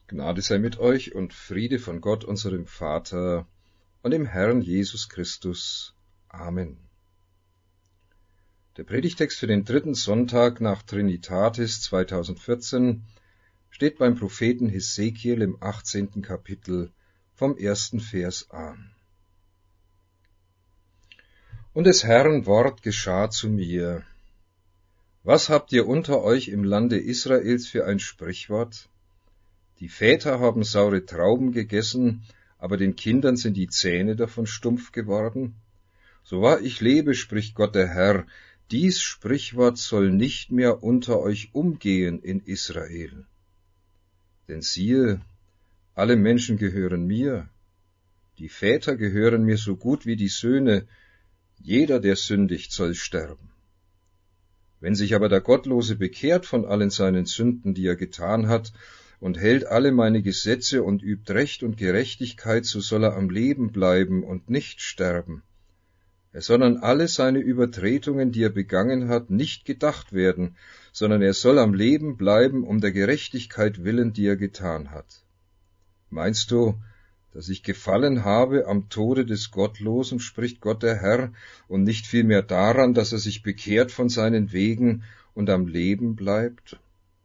Gnade sei mit euch und Friede von Gott, unserem Vater und dem Herrn Jesus Christus. Amen. Der Predigtext für den 3. Sonntag nach Trinitatis 2014 steht beim Propheten Hesekiel im 18. Kapitel vom 1. Vers an. Und des Herrn Wort geschah zu mir. Was habt ihr unter euch im Lande Israels für ein Sprichwort? Die Väter haben saure Trauben gegessen, aber den Kindern sind die Zähne davon stumpf geworden. So wahr ich lebe, spricht Gott der Herr, dies Sprichwort soll nicht mehr unter euch umgehen in Israel. Denn siehe, alle Menschen gehören mir, die Väter gehören mir so gut wie die Söhne, jeder, der sündigt, soll sterben. Wenn sich aber der Gottlose bekehrt von allen seinen Sünden, die er getan hat, und hält alle meine Gesetze und übt Recht und Gerechtigkeit, so soll er am Leben bleiben und nicht sterben. Er soll an alle seine Übertretungen, die er begangen hat, nicht gedacht werden, sondern er soll am Leben bleiben um der Gerechtigkeit willen, die er getan hat. Meinst du, dass ich gefallen habe am Tode des Gottlosen, spricht Gott der Herr, und nicht vielmehr daran, dass er sich bekehrt von seinen Wegen und am Leben bleibt?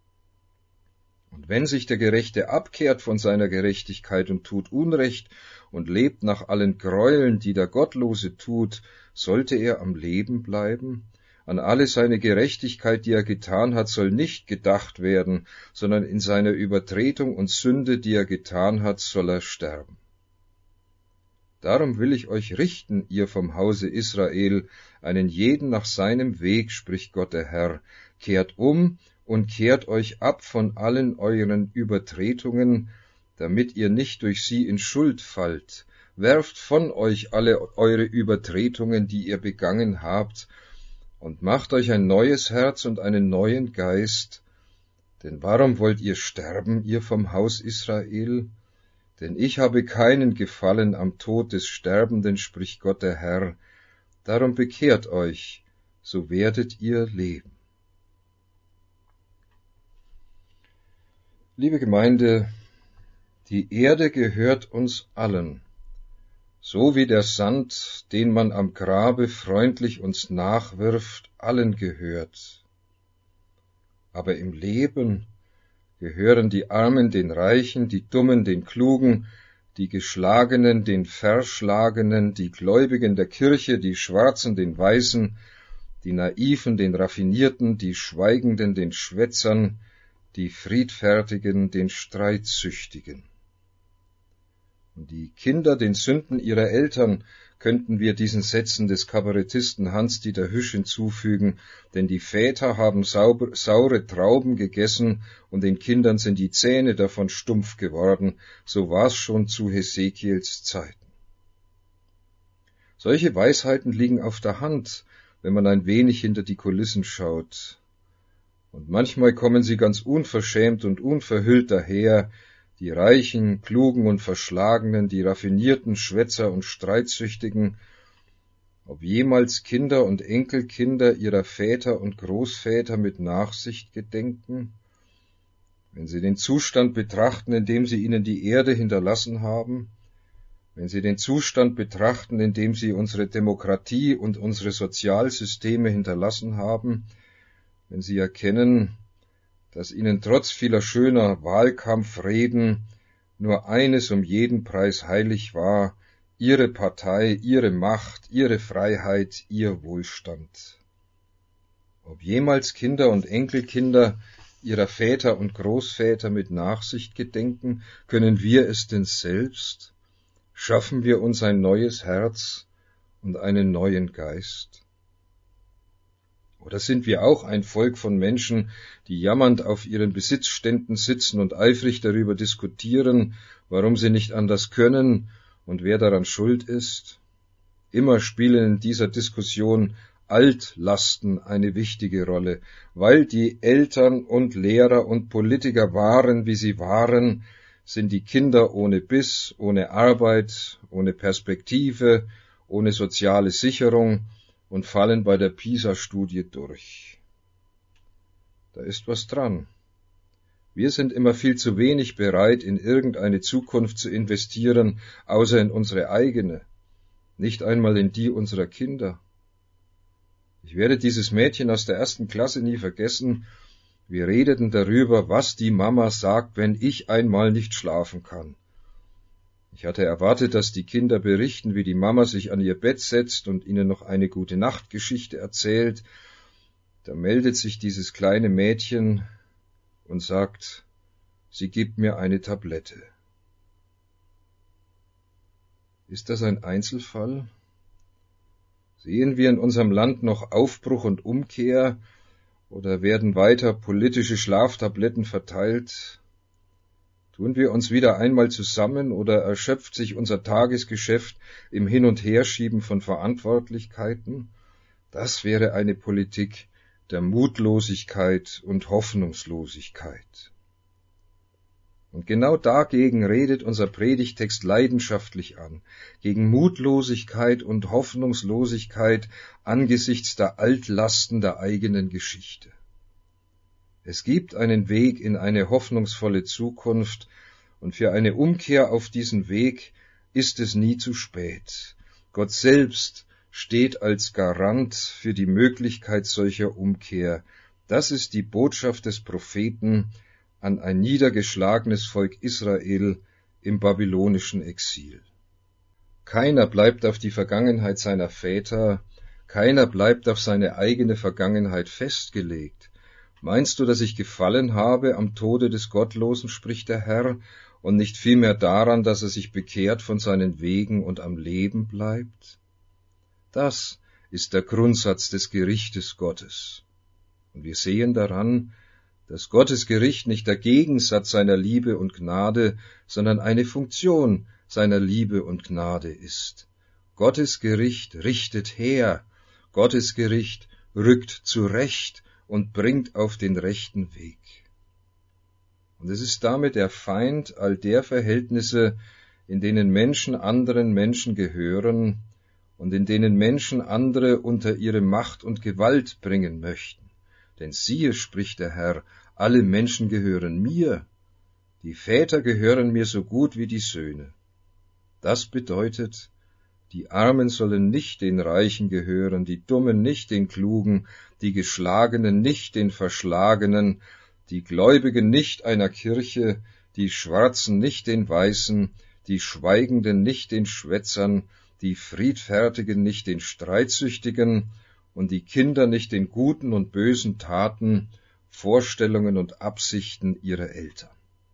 Und wenn sich der Gerechte abkehrt von seiner Gerechtigkeit und tut Unrecht und lebt nach allen Gräueln, die der Gottlose tut, sollte er am Leben bleiben? An alle seine Gerechtigkeit, die er getan hat, soll nicht gedacht werden, sondern in seiner Übertretung und Sünde, die er getan hat, soll er sterben. Darum will ich euch richten, ihr vom Hause Israel, einen jeden nach seinem Weg, spricht Gott der Herr, kehrt um und kehrt euch ab von allen euren Übertretungen, damit ihr nicht durch sie in Schuld fallt. Werft von euch alle eure Übertretungen, die ihr begangen habt, und macht euch ein neues Herz und einen neuen Geist. Denn warum wollt ihr sterben, ihr vom Haus Israel? Denn ich habe keinen Gefallen am Tod des Sterbenden, spricht Gott der Herr. Darum bekehrt euch, so werdet ihr leben. Liebe Gemeinde, die Erde gehört uns allen, so wie der Sand, den man am Grabe freundlich uns nachwirft, allen gehört. Aber im Leben gehören die Armen den Reichen, die Dummen den Klugen, die Geschlagenen den Verschlagenen, die Gläubigen der Kirche, die Schwarzen den Weißen, die Naiven den Raffinierten, die Schweigenden den Schwätzern, die Friedfertigen den Streitsüchtigen. Und die Kinder den Sünden ihrer Eltern könnten wir diesen Sätzen des Kabarettisten Hans-Dieter Hüsch hinzufügen, denn die Väter haben saure Trauben gegessen und den Kindern sind die Zähne davon stumpf geworden, so war's schon zu Hesekiels Zeiten. Solche Weisheiten liegen auf der Hand, wenn man ein wenig hinter die Kulissen schaut. Und manchmal kommen sie ganz unverschämt und unverhüllt daher, die Reichen, Klugen und Verschlagenen, die raffinierten Schwätzer und Streitsüchtigen, ob jemals Kinder und Enkelkinder ihrer Väter und Großväter mit Nachsicht gedenken, wenn sie den Zustand betrachten, in dem sie ihnen die Erde hinterlassen haben, wenn sie den Zustand betrachten, in dem sie unsere Demokratie und unsere Sozialsysteme hinterlassen haben, wenn sie erkennen, dass ihnen trotz vieler schöner Wahlkampfreden nur eines um jeden Preis heilig war, ihre Partei, ihre Macht, ihre Freiheit, ihr Wohlstand. Ob jemals Kinder und Enkelkinder ihrer Väter und Großväter mit Nachsicht gedenken, können wir es denn selbst? Schaffen wir uns ein neues Herz und einen neuen Geist? Oder sind wir auch ein Volk von Menschen, die jammernd auf ihren Besitzständen sitzen und eifrig darüber diskutieren, warum sie nicht anders können und wer daran schuld ist? Immer spielen in dieser Diskussion Altlasten eine wichtige Rolle, weil die Eltern und Lehrer und Politiker waren, wie sie waren, sind die Kinder ohne Biss, ohne Arbeit, ohne Perspektive, ohne soziale Sicherung und fallen bei der PISA-Studie durch. Da ist was dran. Wir sind immer viel zu wenig bereit, in irgendeine Zukunft zu investieren, außer in unsere eigene, nicht einmal in die unserer Kinder. Ich werde dieses Mädchen aus der 1. Klasse nie vergessen. Wir redeten darüber, was die Mama sagt, wenn ich einmal nicht schlafen kann. Ich hatte erwartet, dass die Kinder berichten, wie die Mama sich an ihr Bett setzt und ihnen noch eine Gute-Nacht-Geschichte erzählt. Da meldet sich dieses kleine Mädchen und sagt, sie gibt mir eine Tablette. Ist das ein Einzelfall? Sehen wir in unserem Land noch Aufbruch und Umkehr oder werden weiter politische Schlaftabletten verteilt? Tun wir uns wieder einmal zusammen oder erschöpft sich unser Tagesgeschäft im Hin- und Herschieben von Verantwortlichkeiten? Das wäre eine Politik der Mutlosigkeit und Hoffnungslosigkeit. Und genau dagegen redet unser Predigtext leidenschaftlich an, gegen Mutlosigkeit und Hoffnungslosigkeit angesichts der Altlasten der eigenen Geschichte. Es gibt einen Weg in eine hoffnungsvolle Zukunft, und für eine Umkehr auf diesen Weg ist es nie zu spät. Gott selbst steht als Garant für die Möglichkeit solcher Umkehr. Das ist die Botschaft des Propheten an ein niedergeschlagenes Volk Israel im babylonischen Exil. Keiner bleibt auf die Vergangenheit seiner Väter, keiner bleibt auf seine eigene Vergangenheit festgelegt. Meinst du, dass ich gefallen habe am Tode des Gottlosen, spricht der Herr, und nicht vielmehr daran, dass er sich bekehrt von seinen Wegen und am Leben bleibt? Das ist der Grundsatz des Gerichtes Gottes. Und wir sehen daran, dass Gottes Gericht nicht der Gegensatz seiner Liebe und Gnade, sondern eine Funktion seiner Liebe und Gnade ist. Gottes Gericht richtet her, Gottes Gericht rückt zurecht und bringt auf den rechten Weg. Und es ist damit der Feind all der Verhältnisse, in denen Menschen anderen Menschen gehören und in denen Menschen andere unter ihre Macht und Gewalt bringen möchten. Denn siehe, spricht der Herr, alle Menschen gehören mir, die Väter gehören mir so gut wie die Söhne. Das bedeutet, die Armen sollen nicht den Reichen gehören, die Dummen nicht den Klugen, die Geschlagenen nicht den Verschlagenen, die Gläubigen nicht einer Kirche, die Schwarzen nicht den Weißen, die Schweigenden nicht den Schwätzern, die Friedfertigen nicht den Streitsüchtigen und die Kinder nicht den guten und bösen Taten, Vorstellungen und Absichten ihrer Eltern.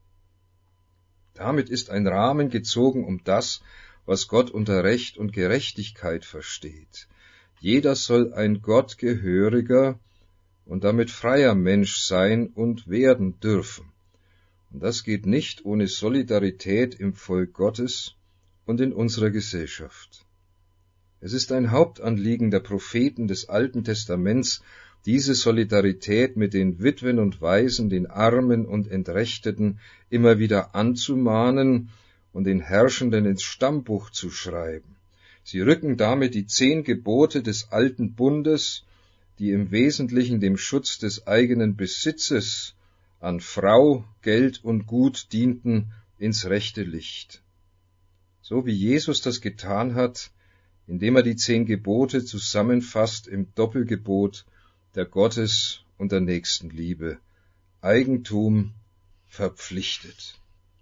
Damit ist ein Rahmen gezogen um das, was Gott unter Recht und Gerechtigkeit versteht. Jeder soll ein Gott gehöriger und damit freier Mensch sein und werden dürfen. Und das geht nicht ohne Solidarität im Volk Gottes und in unserer Gesellschaft. Es ist ein Hauptanliegen der Propheten des Alten Testaments, diese Solidarität mit den Witwen und Waisen, den Armen und Entrechteten immer wieder anzumahnen und den Herrschenden ins Stammbuch zu schreiben. Sie rücken damit die 10 Gebote des alten Bundes, die im Wesentlichen dem Schutz des eigenen Besitzes an Frau, Geld und Gut dienten, ins rechte Licht. So wie Jesus das getan hat, indem er die 10 Gebote zusammenfasst im Doppelgebot der Gottes- und der Nächstenliebe, Eigentum verpflichtet.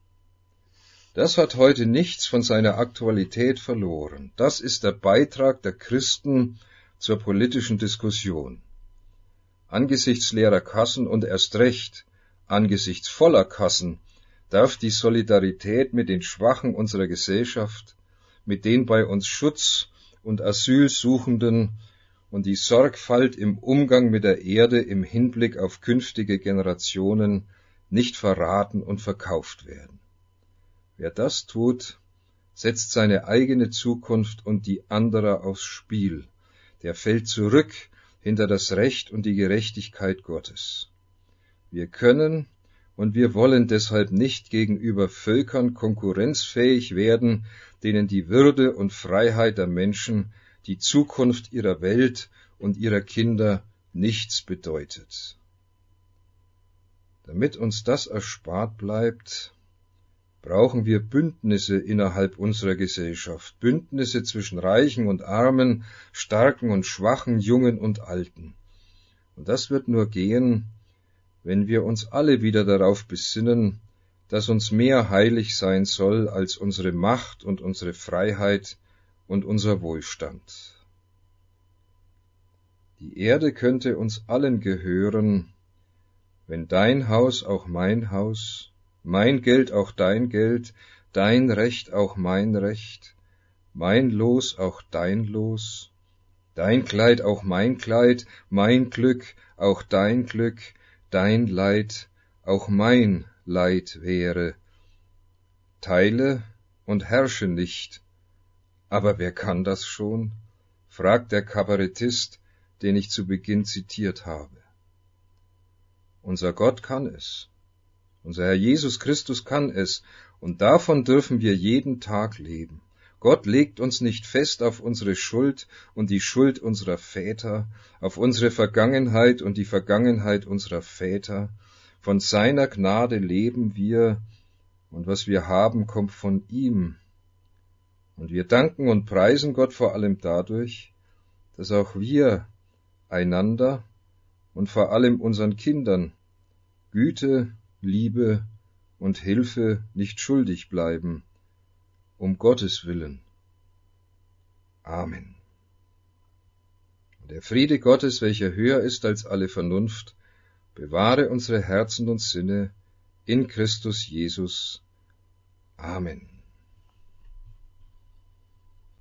Das hat heute nichts von seiner Aktualität verloren. Das ist der Beitrag der Christen zur politischen Diskussion. Angesichts leerer Kassen und erst recht angesichts voller Kassen darf die Solidarität mit den Schwachen unserer Gesellschaft, mit den bei uns Schutz und Asyl suchenden und die Sorgfalt im Umgang mit der Erde im Hinblick auf künftige Generationen nicht verraten und verkauft werden. Wer das tut, setzt seine eigene Zukunft und die anderer aufs Spiel. Der fällt zurück hinter das Recht und die Gerechtigkeit Gottes. Wir können und wir wollen deshalb nicht gegenüber Völkern konkurrenzfähig werden, denen die Würde und Freiheit der Menschen, die Zukunft ihrer Welt und ihrer Kinder nichts bedeutet. Damit uns das erspart bleibt, brauchen wir Bündnisse innerhalb unserer Gesellschaft, Bündnisse zwischen Reichen und Armen, Starken und Schwachen, Jungen und Alten. Und das wird nur gehen, wenn wir uns alle wieder darauf besinnen, dass uns mehr heilig sein soll als unsere Macht und unsere Freiheit und unser Wohlstand. Die Erde könnte uns allen gehören, wenn dein Haus auch mein Haus, mein Geld auch dein Geld, dein Recht auch mein Recht, mein Los auch dein Los, dein Kleid auch mein Kleid, mein Glück auch dein Glück, dein Leid auch mein Leid wäre. Teile und herrsche nicht. Aber wer kann das schon? Fragt der Kabarettist, den ich zu Beginn zitiert habe. Unser Gott kann es. Unser Herr Jesus Christus kann es, und davon dürfen wir jeden Tag leben. Gott legt uns nicht fest auf unsere Schuld und die Schuld unserer Väter, auf unsere Vergangenheit und die Vergangenheit unserer Väter. Von seiner Gnade leben wir, und was wir haben, kommt von ihm. Und wir danken und preisen Gott vor allem dadurch, dass auch wir einander und vor allem unseren Kindern Güte, Liebe und Hilfe nicht schuldig bleiben, um Gottes Willen. Amen. Und der Friede Gottes, welcher höher ist als alle Vernunft, bewahre unsere Herzen und Sinne in Christus Jesus. Amen.